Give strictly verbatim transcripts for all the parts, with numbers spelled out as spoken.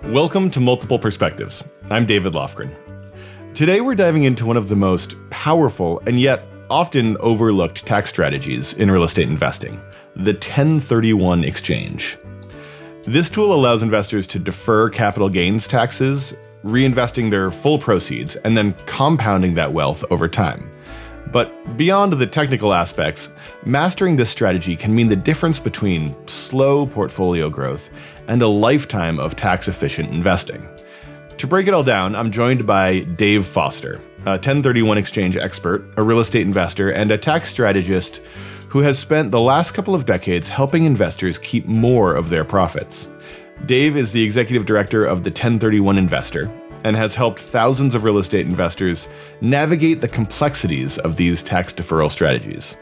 Welcome to Multiple Perspectives. I'm David Lofgren. Today we're diving into one of the most powerful and yet often overlooked tax strategies in real estate investing, the ten thirty-one exchange. This tool allows investors to defer capital gains taxes, reinvesting their full proceeds, and then compounding that wealth over time. But beyond the technical aspects, mastering this strategy can mean the difference between slow portfolio growth and a lifetime of tax-efficient investing. To break it all down, I'm joined by Dave Foster, a ten thirty-one exchange expert, a real estate investor, and a tax strategist who has spent the last couple of decades helping investors keep more of their profits. Dave is the executive director of the ten thirty-one Investor and has helped thousands of real estate investors navigate the complexities of these tax deferral strategies.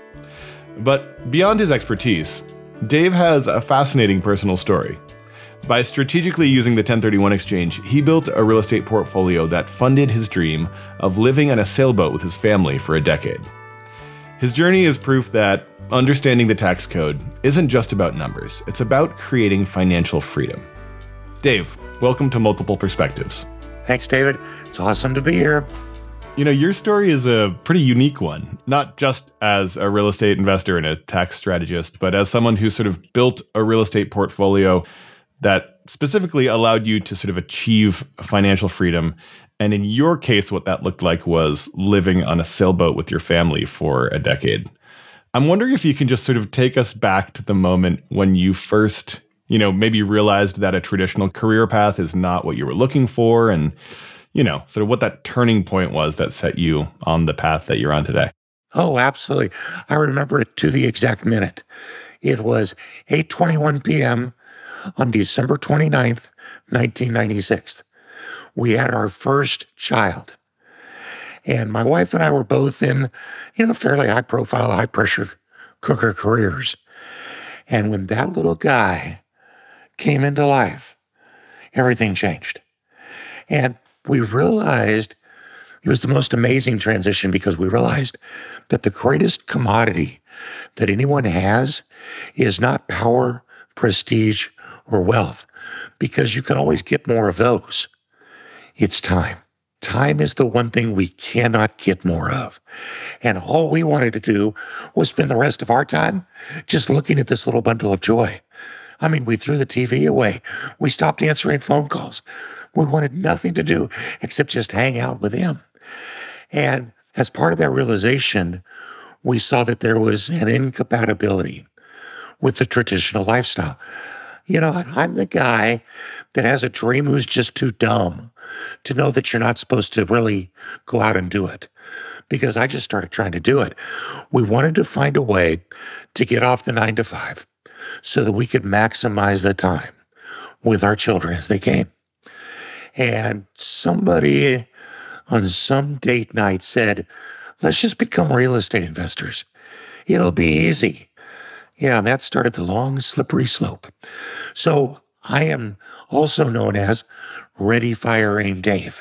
But beyond his expertise, Dave has a fascinating personal story. By strategically using the ten thirty-one exchange, he built a real estate portfolio that funded his dream of living on a sailboat with his family for a decade. His journey is proof that understanding the tax code isn't just about numbers, it's about creating financial freedom. Dave, welcome to Multiple Perspectives. Thanks, David. It's awesome to be here. You know, your story is a pretty unique one, not just as a real estate investor and a tax strategist, but as someone who sort of built a real estate portfolio that specifically allowed you to sort of achieve financial freedom. And in your case, what that looked like was living on a sailboat with your family for a decade. I'm wondering if you can just sort of take us back to the moment when you first, you know, maybe realized that a traditional career path is not what you were looking for, and, you know, sort of what that turning point was that set you on the path that you're on today. Oh, absolutely. I remember it to the exact minute. It was eight twenty-one p.m. on December twenty-ninth, nineteen ninety-six. We had our first child. And my wife and I were both in, you know, fairly high-profile, high-pressure cooker careers. And when that little guy came into life, everything changed. And we realized it was the most amazing transition because we realized that the greatest commodity that anyone has is not power, prestige, or wealth, because you can always get more of those. It's time. Time is the one thing we cannot get more of. And all we wanted to do was spend the rest of our time just looking at this little bundle of joy. I mean, we threw the T V away. We stopped answering phone calls. We wanted nothing to do except just hang out with him. And as part of that realization, we saw that there was an incompatibility with the traditional lifestyle. You know, I'm the guy that has a dream who's just too dumb to know that you're not supposed to really go out and do it, because I just started trying to do it. We wanted to find a way to get off the nine to five so that we could maximize the time with our children as they came. And somebody on some date night said, let's just become real estate investors. It'll be easy. Yeah, and that started the long, slippery slope. So I am also known as Ready, Fire, Aim Dave.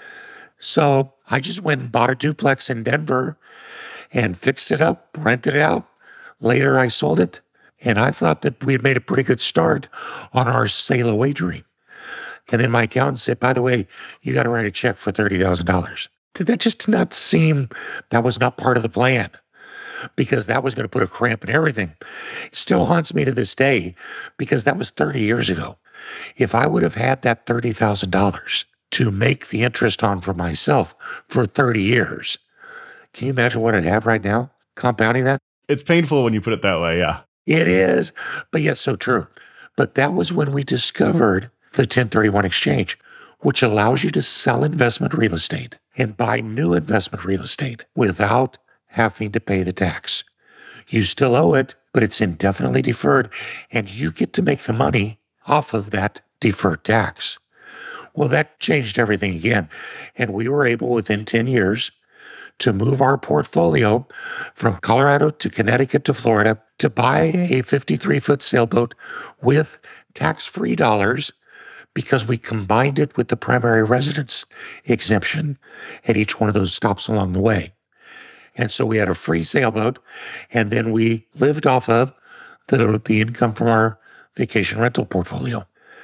So I just went and bought a duplex in Denver and fixed it up, rented it out. Later, I sold it, and I thought that we had made a pretty good start on our sail away dream. And then my accountant said, by the way, you got to write a check for thirty thousand dollars. Did that just not seem, that was not part of the plan? Because that was going to put a cramp in everything. It still haunts me to this day because that was thirty years ago. If I would have had that thirty thousand dollars to make the interest on for myself for thirty years, can you imagine what I'd have right now? Compounding that? It's painful when you put it that way, yeah. It is, but yet so true. But that was when we discovered the ten thirty-one exchange, which allows you to sell investment real estate and buy new investment real estate without having to pay the tax. You still owe it, but it's indefinitely deferred, and you get to make the money off of that deferred tax. Well, that changed everything again, and we were able within ten years to move our portfolio from Colorado to Connecticut to Florida to buy a fifty-three foot sailboat with tax-free dollars because we combined it with the primary residence exemption at each one of those stops along the way. And so we had a free sailboat, and then we lived off of the, the income from our vacation rental portfolio.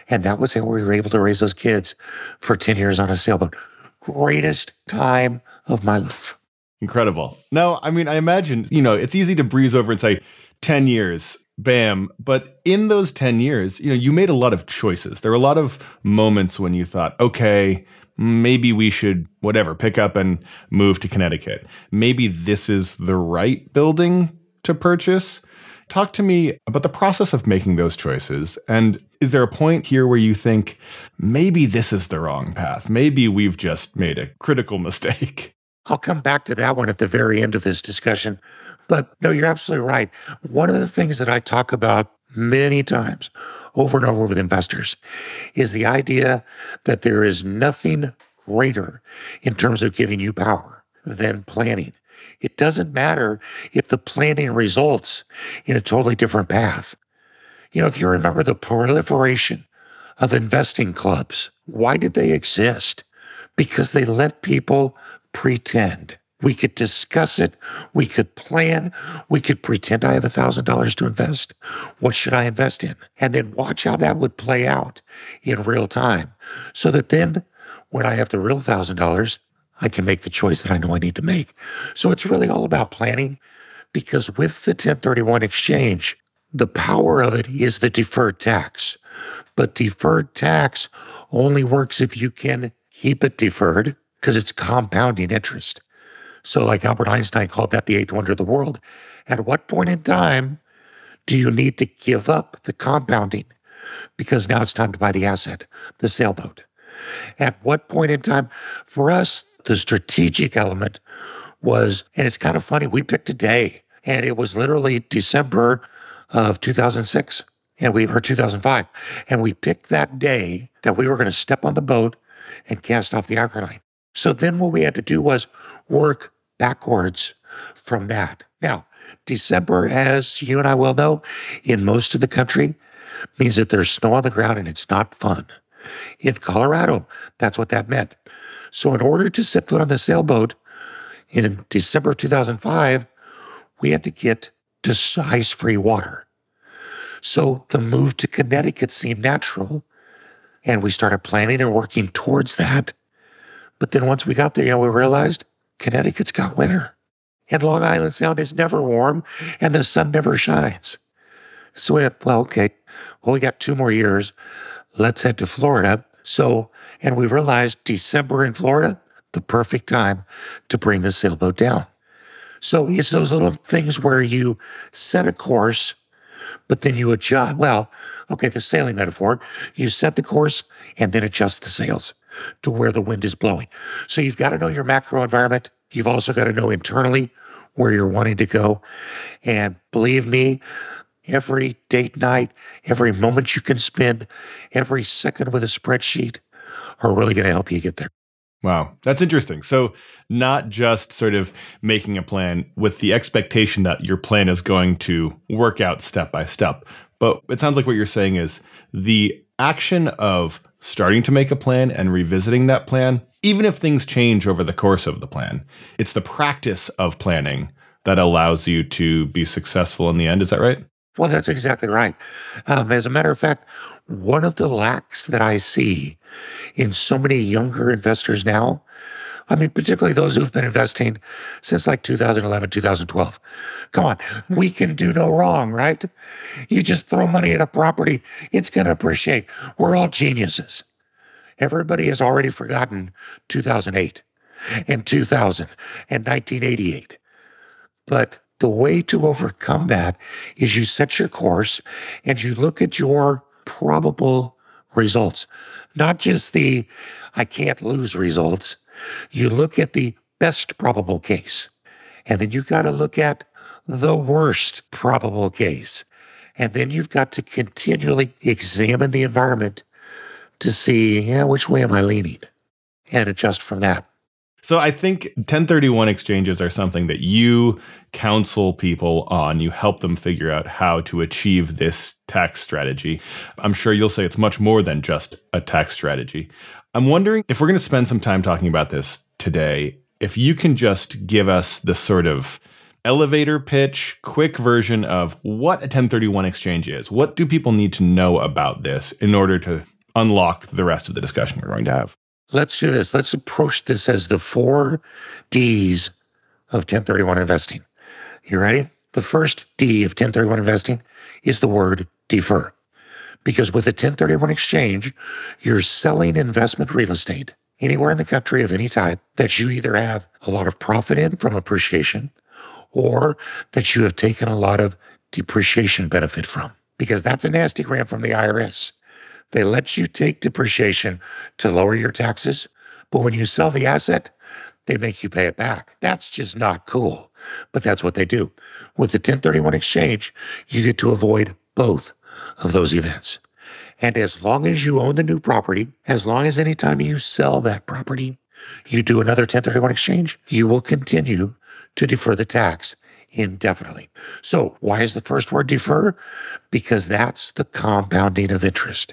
And that was how we were able to raise those kids for ten years on a sailboat. Greatest time of my life. Incredible. Now, I mean, I imagine, you know, it's easy to breeze over and say ten years, bam. But in those ten years, you know, you made a lot of choices. There were a lot of moments when you thought, okay, maybe we should, whatever, pick up and move to Connecticut. Maybe this is the right building to purchase. Talk to me about the process of making those choices. And is there a point here where you think, maybe this is the wrong path? Maybe we've just made a critical mistake. I'll come back to that one at the very end of this discussion. But no, you're absolutely right. One of the things that I talk about many times over and over with investors is the idea that there is nothing greater in terms of giving you power than planning. It doesn't matter if the planning results in a totally different path. You know, if you remember the proliferation of investing clubs, why did they exist? Because they let people pretend. We could discuss it. We could plan. We could pretend I have one thousand dollars to invest. What should I invest in? And then watch how that would play out in real time so that then when I have the real one thousand dollars, I can make the choice that I know I need to make. So it's really all about planning, because with the ten thirty-one exchange, the power of it is the deferred tax. But deferred tax only works if you can keep it deferred, because it's compounding interest. So like Albert Einstein called that the eighth wonder of the world. At what point in time do you need to give up the compounding? Because now it's time to buy the asset, the sailboat. At what point in time, for us, the strategic element was, and it's kind of funny, we picked a day, and it was literally December of two thousand six, and we or two thousand five, and we picked that day that we were going to step on the boat and cast off the anchor line. So then what we had to do was work backwards from that. Now, December, as you and I well know, in most of the country, means that there's snow on the ground and it's not fun. In Colorado, that's what that meant. So in order to set foot on the sailboat in December two thousand five, we had to get to ice-free water. So the move to Connecticut seemed natural, and we started planning and working towards that. But then once we got there, you know, we realized Connecticut's got winter. And Long Island Sound is never warm, and the sun never shines. So we went, well, okay, well, we got two more years. Let's head to Florida. So, and we realized December in Florida, the perfect time to bring the sailboat down. So it's those little things where you set a course, but then you adjust. Well, okay, the sailing metaphor, you set the course and then adjust the sails to where the wind is blowing. So you've got to know your macro environment. You've also got to know internally where you're wanting to go. And believe me, every date night, every moment you can spend, every second with a spreadsheet are really going to help you get there. Wow, that's interesting. So not just sort of making a plan with the expectation that your plan is going to work out step by step, but it sounds like what you're saying is the action of starting to make a plan and revisiting that plan, even if things change over the course of the plan, it's the practice of planning that allows you to be successful in the end. Is that right? Well, that's exactly right. Um, as a matter of fact, one of the lacks that I see in so many younger investors now, I mean, particularly those who've been investing since like two thousand eleven, two thousand twelve. Come on, we can do no wrong, right? You just throw money at a property, it's going to appreciate. We're all geniuses. Everybody has already forgotten two thousand eight and two thousand and nineteen eighty-eight. But the way to overcome that is you set your course and you look at your probable results, not just the I can't lose results. You look at the best probable case, and then you've got to look at the worst probable case. And then you've got to continually examine the environment to see, yeah, which way am I leaning, and adjust from that. So I think ten thirty-one exchanges are something that you counsel people on. You help them figure out how to achieve this tax strategy. I'm sure you'll say it's much more than just a tax strategy. I'm wondering if we're going to spend some time talking about this today, if you can just give us the sort of elevator pitch, quick version of what a ten thirty-one exchange is. What do people need to know about this in order to unlock the rest of the discussion we're going to have. Let's do this. Let's approach this as the four D's of ten thirty-one investing. You ready? The first D of ten thirty-one investing is the word defer. Because with a ten thirty-one exchange, you're selling investment real estate anywhere in the country of any type that you either have a lot of profit in from appreciation or that you have taken a lot of depreciation benefit from. Because that's a nasty grant from the I R S. They let you take depreciation to lower your taxes, but when you sell the asset, they make you pay it back. That's just not cool, but that's what they do. With the ten thirty-one exchange, you get to avoid both of those events. And as long as you own the new property, as long as any time you sell that property, you do another ten thirty-one exchange, you will continue to defer the tax indefinitely. So why is the first word defer? Because that's the compounding of interest.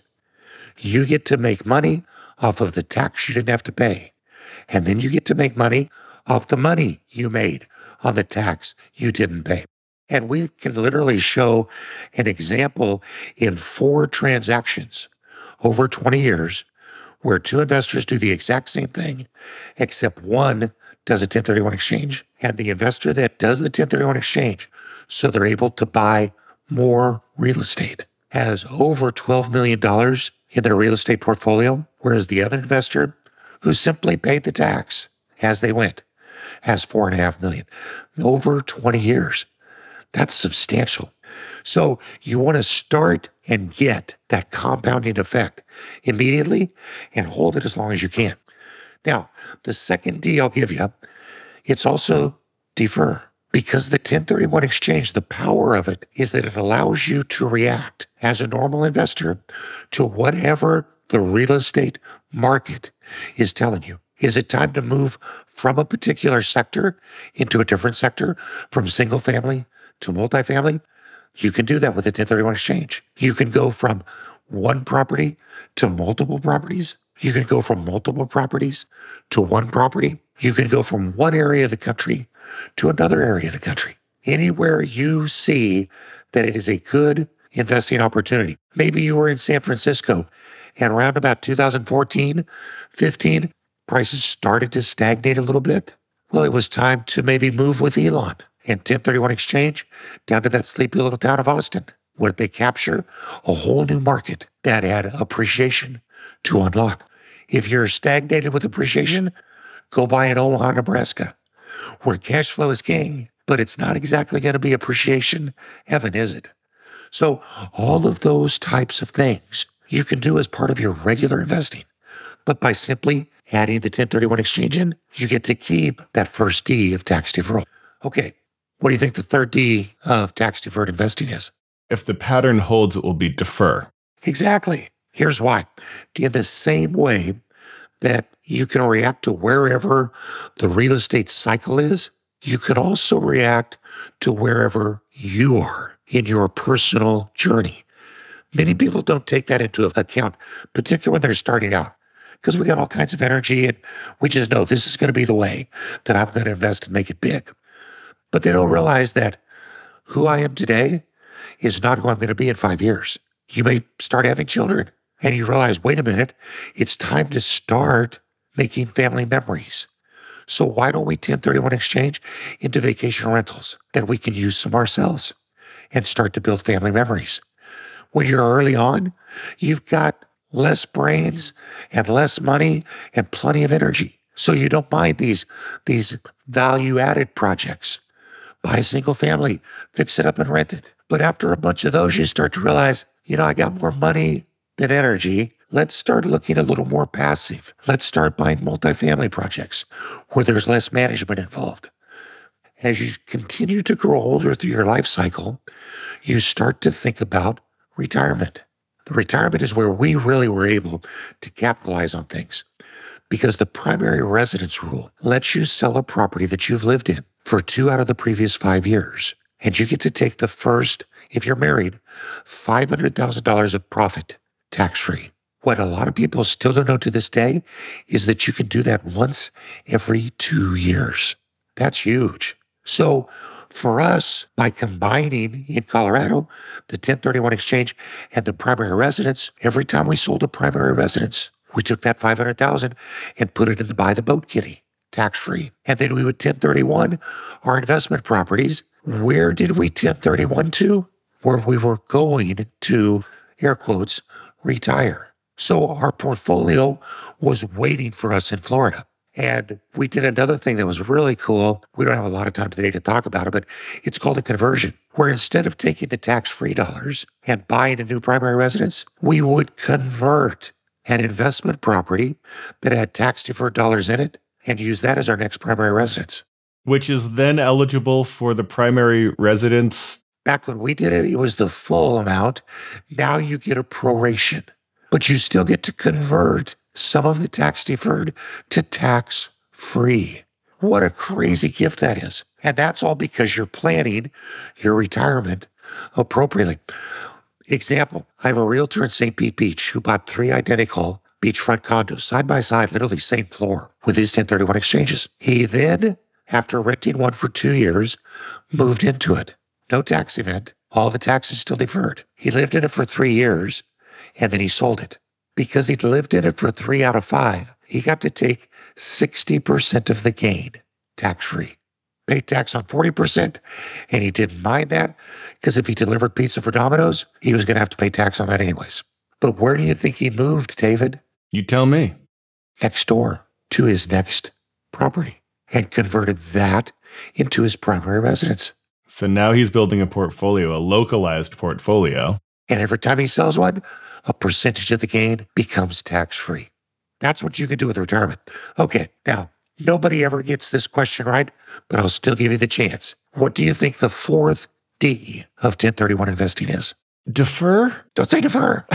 You get to make money off of the tax you didn't have to pay. And then you get to make money off the money you made on the tax you didn't pay. And we can literally show an example in four transactions over twenty years where two investors do the exact same thing, except one does a ten thirty-one exchange, and the investor that does the ten thirty-one exchange, so they're able to buy more real estate, has over twelve million dollars in their real estate portfolio, whereas the other investor, who simply paid the tax as they went, has four and a half million over twenty years. That's substantial. So you want to start and get that compounding effect immediately and hold it as long as you can. Now, the second D I'll give you, it's also defer. Because the ten thirty-one exchange, the power of it is that it allows you to react as a normal investor to whatever the real estate market is telling you. Is it time to move from a particular sector into a different sector, from single family to multifamily? You can do that with a ten thirty-one exchange. You can go from one property to multiple properties. You can go from multiple properties to one property. You can go from one area of the country to another area of the country. Anywhere you see that it is a good investing opportunity. Maybe you were in San Francisco and around about two thousand fourteen, fifteen, prices started to stagnate a little bit. Well, it was time to maybe move with Elon and ten thirty-one exchange down to that sleepy little town of Austin. What did they capture? A whole new market that had appreciation to unlock. If you're stagnated with appreciation, go buy in Omaha, Nebraska, where cash flow is king, but it's not exactly going to be appreciation heaven, is it? So all of those types of things you can do as part of your regular investing. But by simply adding the ten thirty-one exchange in, you get to keep that first D of tax deferral. Okay, what do you think the third D of tax deferred investing is? If the pattern holds, it will be defer. Exactly. Here's why. In the same way that you can react to wherever the real estate cycle is, you can also react to wherever you are in your personal journey. Many people don't take that into account, particularly when they're starting out, because we got all kinds of energy and we just know this is going to be the way that I'm going to invest and make it big. But they don't realize that who I am today is not who I'm going to be in five years. You may start having children and you realize, wait a minute, it's time to start making family memories. So why don't we ten thirty-one exchange into vacation rentals that we can use some ourselves and start to build family memories? When you're early on, you've got less brains and less money and plenty of energy. So you don't mind these, these value-added projects. Buy a single family, fix it up and rent it. But after a bunch of those, you start to realize, you know, I got more money than energy. Let's start looking a little more passive. Let's start buying multifamily projects where there's less management involved. As you continue to grow older through your life cycle, you start to think about retirement. The retirement is where we really were able to capitalize on things because the primary residence rule lets you sell a property that you've lived in for two out of the previous five years. And you get to take the first, if you're married, five hundred thousand dollars of profit tax-free. What a lot of people still don't know to this day is that you can do that once every two years. That's huge. So for us, by combining in Colorado the ten thirty-one exchange and the primary residence, every time we sold a primary residence, we took that five hundred thousand dollars and put it in the buy the boat kitty, tax-free. And then we would ten thirty-one our investment properties. Where did we ten thirty-one to? Where we were going to, air quotes, retire. So our portfolio was waiting for us in Florida. And we did another thing that was really cool. We don't have a lot of time today to talk about it, but it's called a conversion, where instead of taking the tax-free dollars and buying a new primary residence, we would convert an investment property that had tax-deferred dollars in it and use that as our next primary residence. Which is then eligible for the primary residence. Back when we did it, it was the full amount. Now you get a proration, but you still get to convert some of the tax deferred to tax free. What a crazy gift that is. And that's all because you're planning your retirement appropriately. Example, I have a realtor in Saint Pete Beach who bought three identical beachfront condos side by side, literally same floor, with his ten thirty-one exchanges. He then, after renting one for two years, moved into it. No tax event. All the taxes still deferred. He lived in it for three years and then he sold it. Because he'd lived in it for three out of five, he got to take sixty percent of the gain, tax-free. Paid tax on forty percent, and he didn't mind that, because if he delivered pizza for Domino's, he was going to have to pay tax on that anyways. But where do you think he moved, David? You tell me. Next door to his next property, and converted that into his primary residence. So now he's building a portfolio, a localized portfolio. And every time he sells one, a percentage of the gain becomes tax-free. That's what you can do with retirement. Okay, now, nobody ever gets this question right, but I'll still give you the chance. What do you think the fourth D of ten thirty-one investing is? Defer? Don't say defer.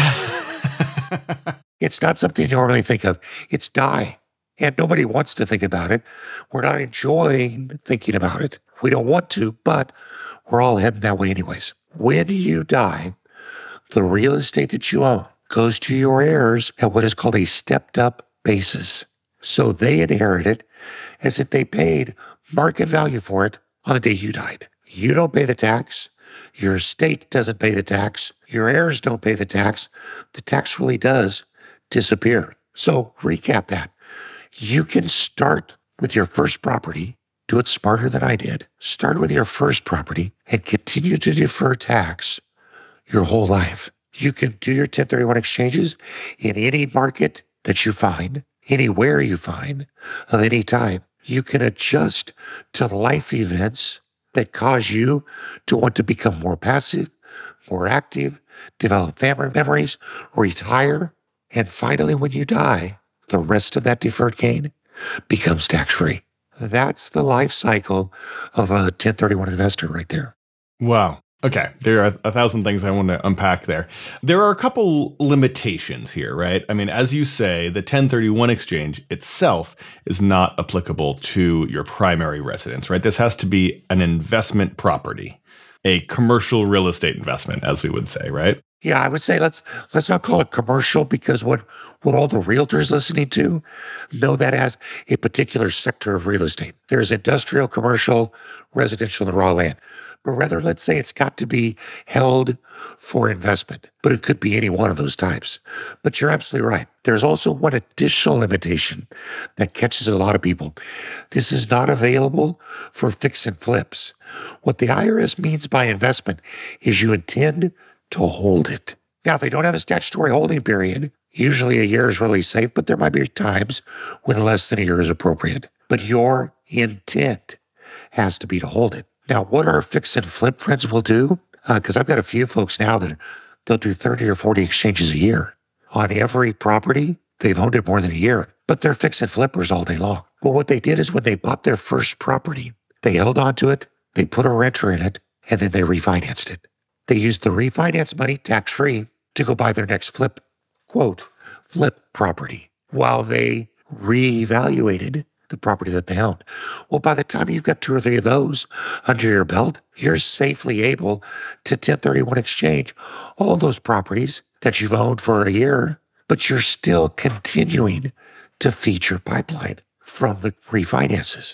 It's not something you normally think of. It's die. And nobody wants to think about it. We're not enjoying thinking about it. We don't want to, but we're all heading that way anyways. When you die, the real estate that you own goes to your heirs at what is called a stepped-up basis. So they inherit it as if they paid market value for it on the day you died. You don't pay the tax. Your estate doesn't pay the tax. Your heirs don't pay the tax. The tax really does disappear. So recap that. You can start with your first property. Do it smarter than I did. Start with your first property and continue to defer tax your whole life. You can do your ten thirty-one exchanges in any market that you find, anywhere you find, of any type. You can adjust to life events that cause you to want to become more passive, more active, develop family memories, retire, and finally, when you die, the rest of that deferred gain becomes tax-free. That's the life cycle of a ten thirty-one investor right there. Wow. Okay, there are a thousand things I want to unpack there. There are a couple limitations here, right? I mean, as you say, the ten thirty-one exchange itself is not applicable to your primary residence, right? This has to be an investment property, a commercial real estate investment, as we would say, right? Yeah, I would say let's let's not call it commercial, because what, what all the realtors listening to know that as a particular sector of real estate. There's industrial, commercial, residential, and raw land. But rather, let's say it's got to be held for investment, but it could be any one of those types. But you're absolutely right. There's also one additional limitation that catches a lot of people. This is not available for fix and flips. What the I R S means by investment is you intend to hold it. Now, if they don't have a statutory holding period, usually a year is really safe, but there might be times when less than a year is appropriate. But your intent has to be to hold it. Now, what our fix and flip friends will do, because uh, I've got a few folks now that they'll do thirty or forty exchanges a year on every property. They've owned it more than a year, but they're fix and flippers all day long. Well, what they did is when they bought their first property, they held onto it, they put a renter in it, and then they refinanced it. They used the refinance money tax-free to go buy their next flip, quote, flip property, while they reevaluated the property that they owned. Well, by the time you've got two or three of those under your belt, you're safely able to ten thirty-one exchange all those properties that you've owned for a year, but you're still continuing to feed your pipeline from the refinances.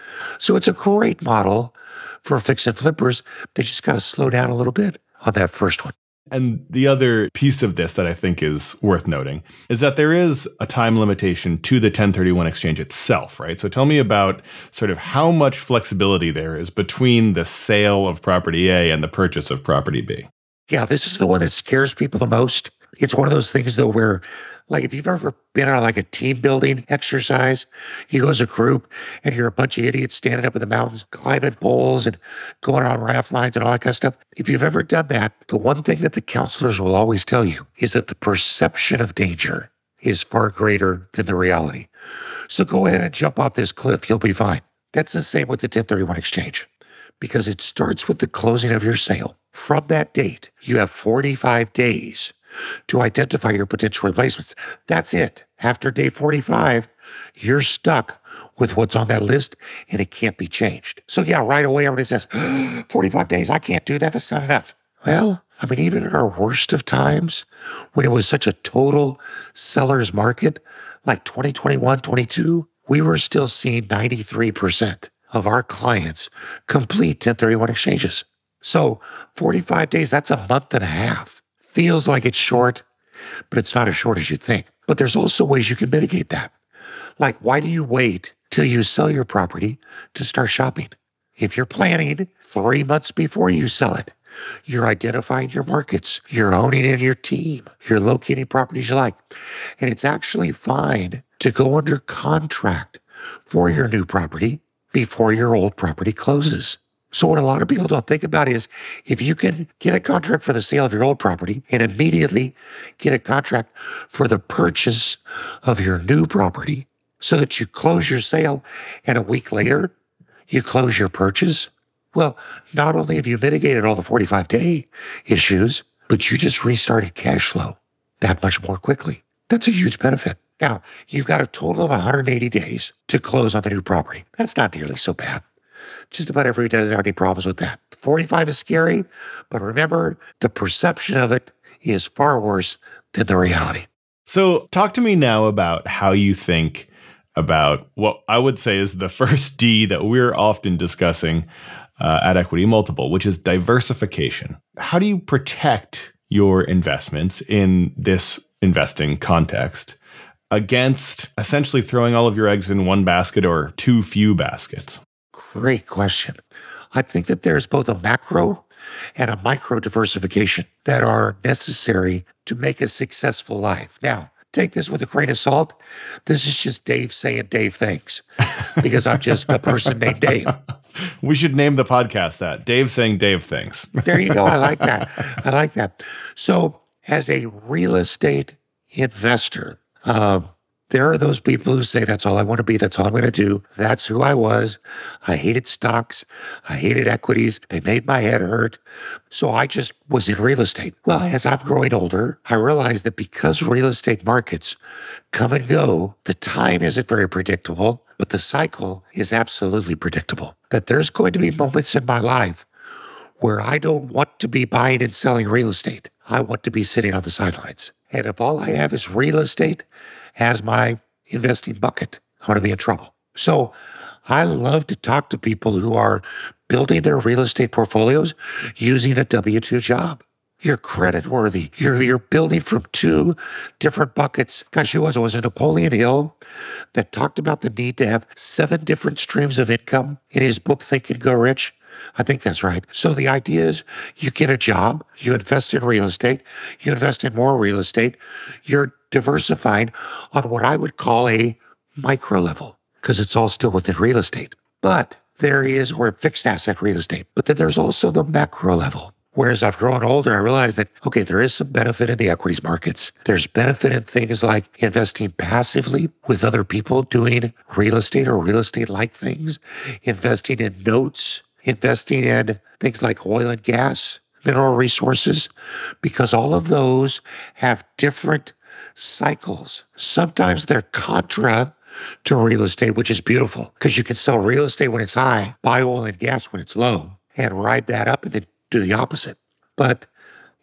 So it's a great model for fix and flippers. They just got to slow down a little bit on that first one. And the other piece of this that I think is worth noting is that there is a time limitation to the ten thirty-one exchange itself, right? So tell me about sort of how much flexibility there is between the sale of property A and the purchase of property B. Yeah, this is the one that scares people the most. It's one of those things, though, where, like, if you've ever been on like a team building exercise, you go as a group and you're a bunch of idiots standing up in the mountains, climbing poles and going on raft lines and all that kind of stuff. If you've ever done that, the one thing that the counselors will always tell you is that the perception of danger is far greater than the reality. So go ahead and jump off this cliff. You'll be fine. That's the same with the ten thirty-one exchange, because it starts with the closing of your sale. From that date, you have forty-five days to identify your potential replacements. That's it. After day forty-five, you're stuck with what's on that list and it can't be changed. So yeah, right away everybody says, forty-five days, I can't do that. That's not enough. Well, I mean, even in our worst of times, when it was such a total seller's market, like twenty twenty-one, twenty-two, we were still seeing ninety-three percent of our clients complete ten thirty-one exchanges. So forty-five days, that's a month and a half. Feels like it's short, but it's not as short as you think. But there's also ways you can mitigate that. Like, why do you wait till you sell your property to start shopping? If you're planning three months before you sell it, you're identifying your markets, you're owning in your team, you're locating properties you like. And it's actually fine to go under contract for your new property before your old property closes. So what a lot of people don't think about is if you can get a contract for the sale of your old property and immediately get a contract for the purchase of your new property so that you close your sale and a week later you close your purchase, well, not only have you mitigated all the forty-five day issues, but you just restarted cash flow that much more quickly. That's a huge benefit. Now, you've got a total of one hundred eighty days to close on the new property. That's not nearly so bad. Just about everybody doesn't have any problems with that. forty-five is scary, but remember, the perception of it is far worse than the reality. So talk to me now about how you think about what I would say is the first D that we're often discussing uh, at Equity Multiple, which is diversification. How do you protect your investments in this investing context against essentially throwing all of your eggs in one basket or too few baskets? Great question. I think that there's both a macro and a micro diversification that are necessary to make a successful life. Now, take this with a grain of salt. This is just Dave saying Dave things because I'm just a person named Dave. We should name the podcast that. Dave saying Dave things. There you go. I like that. I like that. So as a real estate investor, um, there are those people who say, that's all I want to be. That's all I'm going to do. That's who I was. I hated stocks. I hated equities. They made my head hurt. So I just was in real estate. Well, as I'm growing older, I realized that because real estate markets come and go, the time isn't very predictable, but the cycle is absolutely predictable. That there's going to be moments in my life where I don't want to be buying and selling real estate. I want to be sitting on the sidelines. And if all I have is real estate as my investing bucket, I'm going to be in trouble. So I love to talk to people who are building their real estate portfolios using a W two job. You're credit worthy. You're, you're building from two different buckets. Gosh, who was it? Was it Napoleon Hill that talked about the need to have seven different streams of income in his book, Think and Go Rich? I think that's right. So the idea is you get a job, you invest in real estate, you invest in more real estate, you're diversified on what I would call a micro level, because it's all still within real estate. But there is, or fixed asset real estate, but then there's also the macro level. Whereas I've grown older, I realized that, okay, there is some benefit in the equities markets. There's benefit in things like investing passively with other people doing real estate or real estate-like things, investing in notes, investing in things like oil and gas, mineral resources, because all of those have different cycles. Sometimes they're contra to real estate, which is beautiful because you can sell real estate when it's high, buy oil and gas when it's low, and ride that up and then do the opposite. But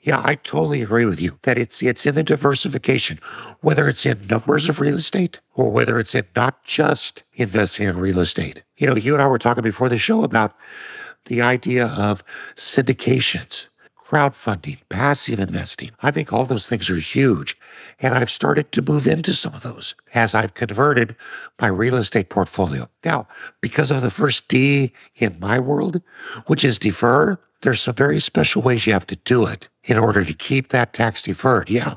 Yeah, I totally agree with you that it's it's in the diversification, whether it's in numbers of real estate or whether it's in not just investing in real estate. You know, you and I were talking before the show about the idea of syndications, crowdfunding, passive investing. I think all those things are huge. And I've started to move into some of those as I've converted my real estate portfolio. Now, because of the first D in my world, which is defer, there's some very special ways you have to do it in order to keep that tax deferred. Yeah.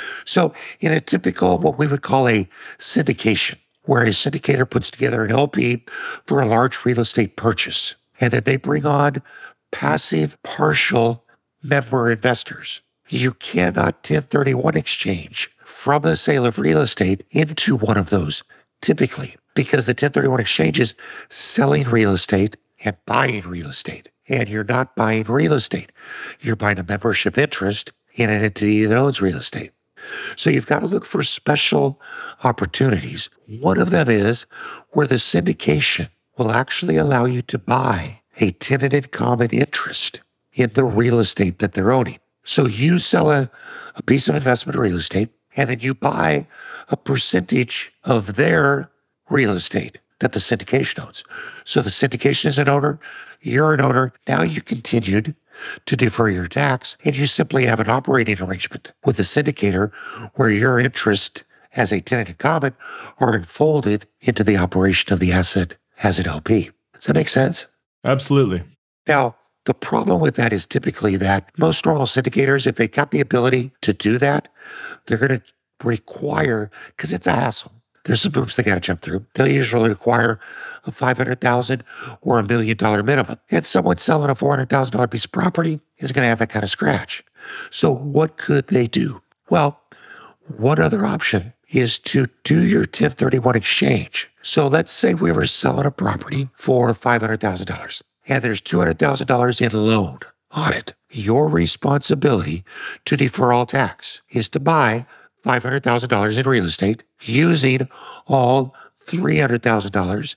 So in a typical, what we would call a syndication, where a syndicator puts together an L P for a large real estate purchase, and then they bring on passive, partial member investors. You cannot ten thirty-one exchange from the sale of real estate into one of those, typically, because the ten thirty-one exchange is selling real estate and buying real estate. And you're not buying real estate. You're buying a membership interest in an entity that owns real estate. So you've got to look for special opportunities. One of them is where the syndication will actually allow you to buy a tenant in common interest in the real estate that they're owning. So you sell a, a piece of investment real estate, and then you buy a percentage of their real estate that the syndication owns. So the syndication is an owner, you're an owner. Now you continued to defer your tax, and you simply have an operating arrangement with the syndicator where your interest as a tenant in common are enfolded into the operation of the asset as an L P. Does that make sense? Absolutely. Now, the problem with that is typically that most normal syndicators, if they've got the ability to do that, they're going to require, because it's a hassle, there's some hoops they got to jump through. They'll usually require a five hundred thousand dollars or a million dollar minimum. And someone selling a four hundred thousand dollars piece of property is going to have that kind of scratch. So what could they do? Well, one other option is to do your ten thirty-one exchange. So let's say we were selling a property for five hundred thousand dollars and there's two hundred thousand dollars in loan on it. Your responsibility to defer all tax is to buy five hundred thousand dollars in real estate using all three hundred thousand dollars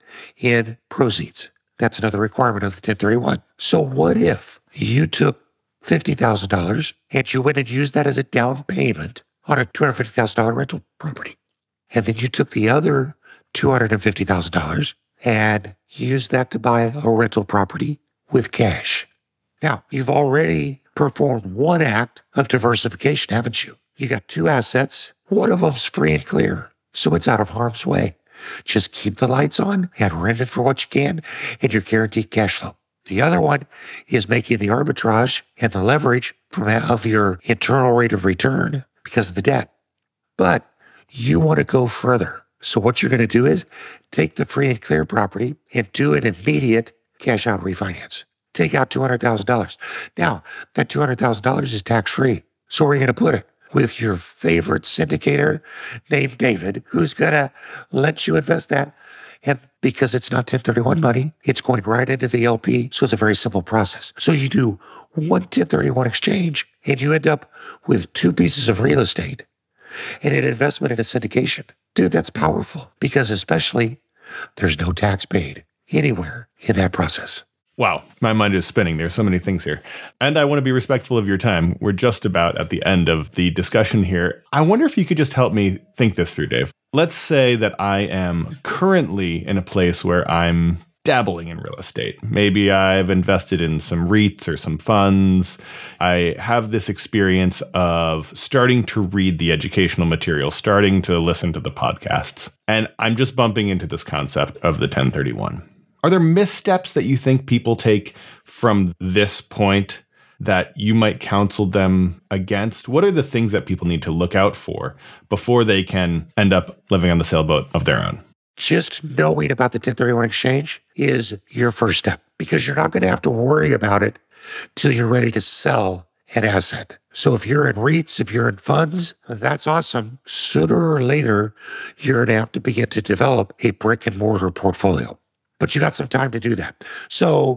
in proceeds. That's another requirement of the ten thirty-one. So what if you took fifty thousand dollars and you went and used that as a down payment on a two hundred fifty thousand dollars rental property? And then you took the other two hundred fifty thousand dollars and used that to buy a rental property with cash. Now, you've already performed one act of diversification, haven't you? You got two assets. One of them's free and clear, so it's out of harm's way. Just keep the lights on and rent it for what you can, and you're guaranteed cash flow. The other one is making the arbitrage and the leverage from of your internal rate of return because of the debt. But you want to go further. So what you're going to do is take the free and clear property and do an immediate cash out refinance. Take out two hundred thousand dollars. Now, that two hundred thousand dollars is tax-free. So where are you going to put it? With your favorite syndicator named David, who's going to let you invest that. And because it's not ten thirty-one money, it's going right into the L P. So it's a very simple process. So you do one ten thirty-one exchange and you end up with two pieces of real estate and an investment in a syndication. Dude, that's powerful because especially there's no tax paid anywhere in that process. Wow, my mind is spinning. There's so many things here. And I want to be respectful of your time. We're just about at the end of the discussion here. I wonder if you could just help me think this through, Dave. Let's say that I am currently in a place where I'm dabbling in real estate. Maybe I've invested in some REITs or some funds. I have this experience of starting to read the educational material, starting to listen to the podcasts. And I'm just bumping into this concept of the ten thirty-one. Are there missteps that you think people take from this point that you might counsel them against? What are the things that people need to look out for before they can end up living on the sailboat of their own? Just knowing about the ten thirty-one exchange is your first step because you're not going to have to worry about it till you're ready to sell an asset. So if you're in REITs, if you're in funds, that's awesome. Sooner or later, you're going to have to begin to develop a brick and mortar portfolio. But you got some time to do that. So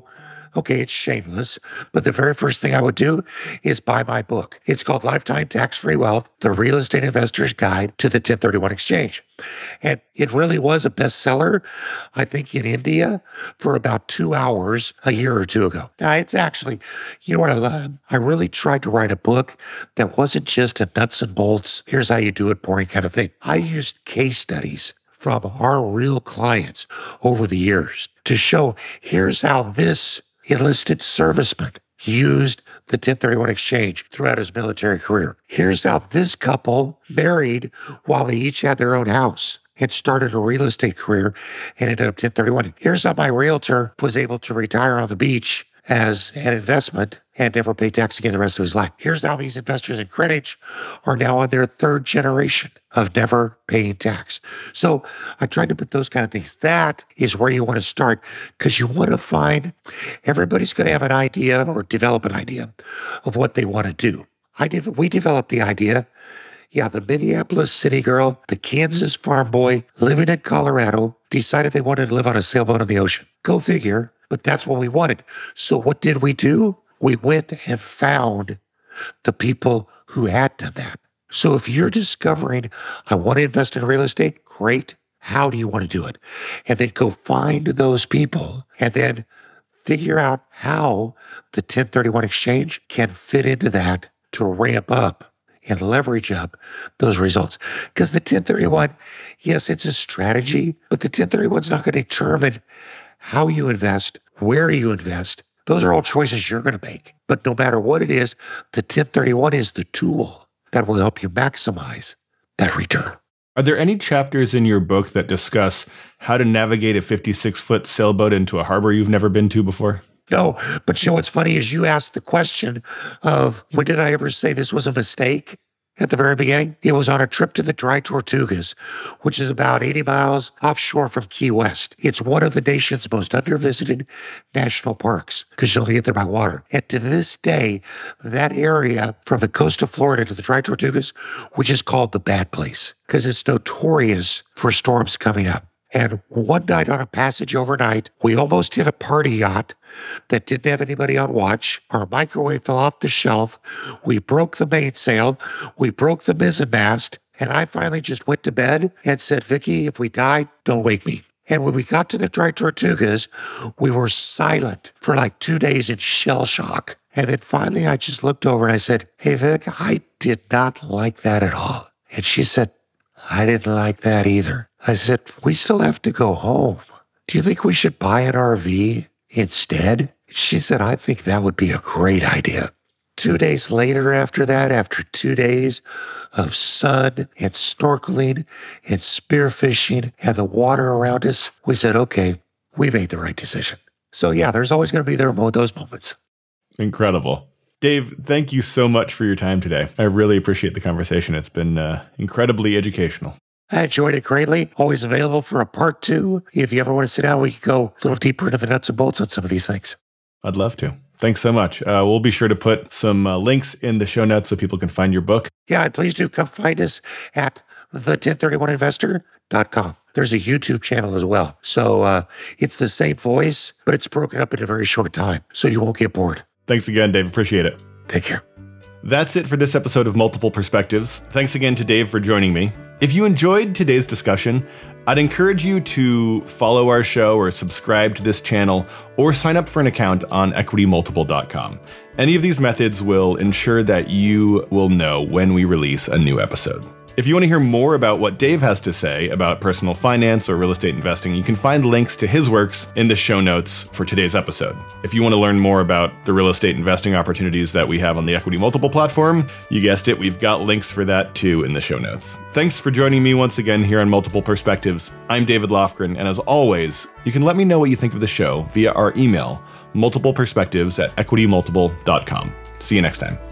okay, it's shameless, but the very first thing I would do is buy my book. It's called Lifetime Tax-Free Wealth, The Real Estate Investor's Guide to the ten thirty-one Exchange. And it really was a bestseller, I think, in India for about two hours a year or two ago. Now, it's actually, you know what I love? I really tried to write a book that wasn't just a nuts and bolts, here's how you do it, boring kind of thing. I used case studies from our real clients over the years to show here's how this enlisted serviceman used the ten thirty-one exchange throughout his military career. Here's how this couple married while they each had their own house and started a real estate career and ended up ten thirty-one. Here's how my realtor was able to retire on the beach as an investment and never pay tax again the rest of his life. Here's how these investors in Greenwich are now on their third generation of never paying tax. So I tried to put those kind of things. That is where you want to start, because you want to find everybody's going to have an idea or develop an idea of what they want to do. I did. We developed the idea. Yeah, the Minneapolis city girl, the Kansas farm boy living in Colorado decided they wanted to live on a sailboat on the ocean. Go figure. But that's what we wanted. So what did we do? We went and found the people who had done that. So if you're discovering, I want to invest in real estate, great. How do you want to do it? And then go find those people and then figure out how the ten thirty-one exchange can fit into that to ramp up and leverage up those results. Because the ten thirty-one, yes, it's a strategy, but the ten thirty-one is not going to determine how you invest, where you invest. Those are all choices you're going to make. But no matter what it is, the ten thirty-one is the tool that will help you maximize that return. Are there any chapters in your book that discuss how to navigate a fifty-six foot sailboat into a harbor you've never been to before? No, but you know what's funny is you asked the question of, when did I ever say this was a mistake? At the very beginning, it was on a trip to the Dry Tortugas, which is about eighty miles offshore from Key West. It's one of the nation's most undervisited national parks because you only get there by water. And to this day, that area from the coast of Florida to the Dry Tortugas, which is called the Bad Place because it's notorious for storms coming up. And one night on a passage overnight, we almost hit a party yacht that didn't have anybody on watch. Our microwave fell off the shelf. We broke the mainsail. We broke the mizzenmast. And I finally just went to bed and said, Vicky, if we die, don't wake me. And when we got to the Dry Tortugas, we were silent for like two days in shell shock. And then finally, I just looked over and I said, hey, Vic, I did not like that at all. And she said, I didn't like that either. I said, we still have to go home. Do you think we should buy an R V instead? She said, I think that would be a great idea. Two days later after that, after two days of sun and snorkeling and spearfishing and the water around us, we said, okay, we made the right decision. So yeah, there's always going to be there those moments. Incredible. Dave, thank you so much for your time today. I really appreciate the conversation. It's been uh, incredibly educational. I enjoyed it greatly. Always available for a part two. If you ever want to sit down, we can go a little deeper into the nuts and bolts on some of these things. I'd love to. Thanks so much. Uh, we'll be sure to put some uh, links in the show notes so people can find your book. Yeah, and please do come find us at the ten thirty-one investor dot com. There's a YouTube channel as well. So uh, it's the same voice, but it's broken up in a very short time, so you won't get bored. Thanks again, Dave. Appreciate it. Take care. That's it for this episode of Multiple Perspectives. Thanks again to Dave for joining me. If you enjoyed today's discussion, I'd encourage you to follow our show or subscribe to this channel or sign up for an account on equity multiple dot com. Any of these methods will ensure that you will know when we release a new episode. If you want to hear more about what Dave has to say about personal finance or real estate investing, you can find links to his works in the show notes for today's episode. If you want to learn more about the real estate investing opportunities that we have on the Equity Multiple platform, you guessed it, we've got links for that too in the show notes. Thanks for joining me once again here on Multiple Perspectives. I'm David Lofgren, and as always, you can let me know what you think of the show via our email, multipleperspectives at equity multiple dot com. See you next time.